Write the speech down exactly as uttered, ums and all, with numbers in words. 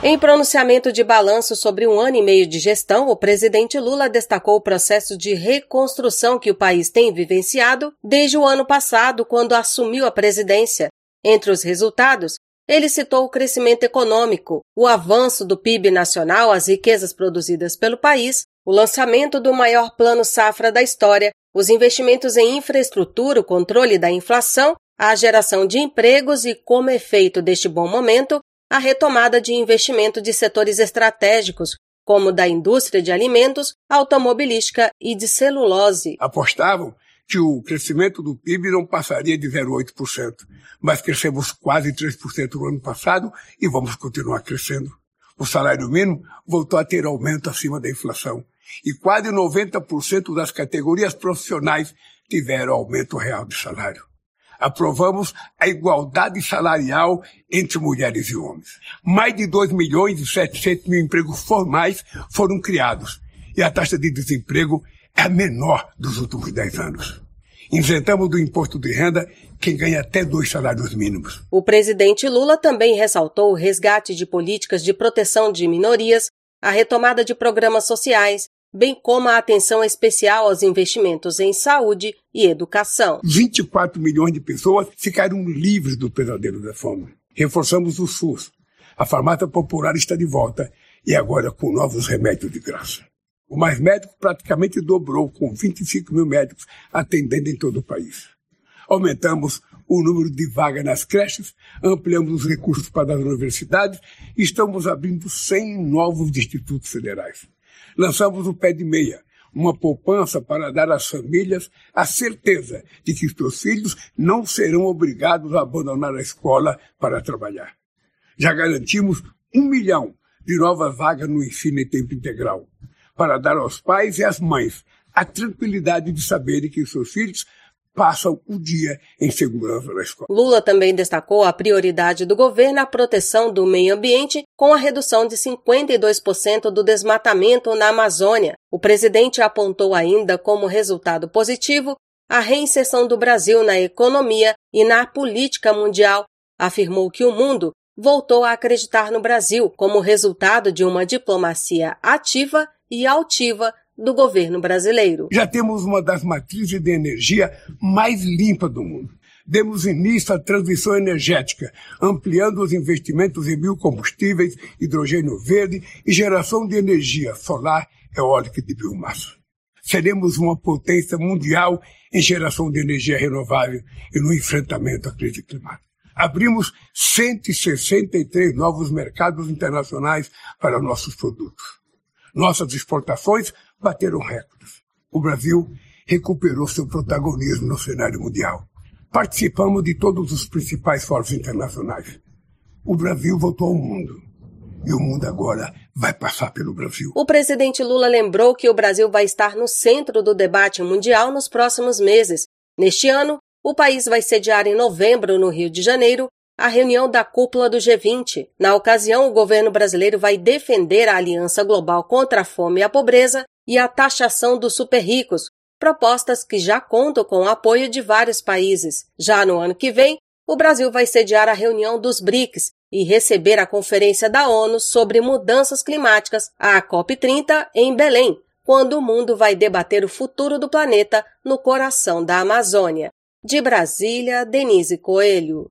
Em pronunciamento de balanço sobre um ano e meio de gestão, o presidente Lula destacou o processo de reconstrução que o país tem vivenciado desde o ano passado, quando assumiu a presidência. Entre os resultados, ele citou o crescimento econômico, o avanço do P I B nacional, as riquezas produzidas pelo país, o lançamento do maior plano safra da história, os investimentos em infraestrutura, o controle da inflação, a geração de empregos e, como efeito deste bom momento, a retomada de investimento de setores estratégicos, como da indústria de alimentos, automobilística e de celulose. Apostavam que o crescimento do P I B não passaria de zero vírgula oito por cento, mas crescemos quase três por cento no ano passado e vamos continuar crescendo. O salário mínimo voltou a ter aumento acima da inflação e quase noventa por cento das categorias profissionais tiveram aumento real de salário. Aprovamos a igualdade salarial entre mulheres e homens. Mais de dois milhões e setecentos mil empregos formais foram criados e a taxa de desemprego é a menor dos últimos dez anos. Isentamos do imposto de renda quem ganha até dois salários mínimos. O presidente Lula também ressaltou o resgate de políticas de proteção de minorias, a retomada de programas sociais, bem como a atenção especial aos investimentos em saúde e educação. vinte e quatro milhões de pessoas ficaram livres do pesadelo da fome. Reforçamos o SUS. A farmácia popular está de volta e agora com novos remédios de graça. O Mais Médico praticamente dobrou, com vinte e cinco mil médicos atendendo em todo o país. Aumentamos o número de vagas nas creches, ampliamos os recursos para as universidades e estamos abrindo cem novos institutos federais. Lançamos o Pé de Meia, uma poupança para dar às famílias a certeza de que seus filhos não serão obrigados a abandonar a escola para trabalhar. Já garantimos um milhão de novas vagas no ensino em tempo integral, para dar aos pais e às mães a tranquilidade de saberem que seus filhos passam o dia em segurança na escola. Lula também destacou a prioridade do governo à proteção do meio ambiente, com a redução de cinquenta e dois por cento do desmatamento na Amazônia. O presidente apontou ainda como resultado positivo a reinserção do Brasil na economia e na política mundial. Afirmou que o mundo voltou a acreditar no Brasil como resultado de uma diplomacia ativa e altiva do governo brasileiro. Já temos uma das matrizes de energia mais limpas do mundo. Demos início à transição energética, ampliando os investimentos em biocombustíveis, hidrogênio verde e geração de energia solar, eólica e de biomassa. Seremos uma potência mundial em geração de energia renovável e no enfrentamento à crise climática. Abrimos cento e sessenta e três novos mercados internacionais para nossos produtos. Nossas exportações bateram recordes. O Brasil recuperou seu protagonismo no cenário mundial. Participamos de todos os principais fóruns internacionais. O Brasil voltou ao mundo. E o mundo agora vai passar pelo Brasil. O presidente Lula lembrou que o Brasil vai estar no centro do debate mundial nos próximos meses. Neste ano, o país vai sediar em novembro, no Rio de Janeiro, a reunião da cúpula do G vinte. Na ocasião, o governo brasileiro vai defender a Aliança Global contra a Fome e a Pobreza e a taxação dos super-ricos, propostas que já contam com o apoio de vários países. Já no ano que vem, o Brasil vai sediar a reunião dos BRICS e receber a Conferência da ONU sobre Mudanças Climáticas, a COP trinta, em Belém, quando o mundo vai debater o futuro do planeta no coração da Amazônia. De Brasília, Denise Coelho.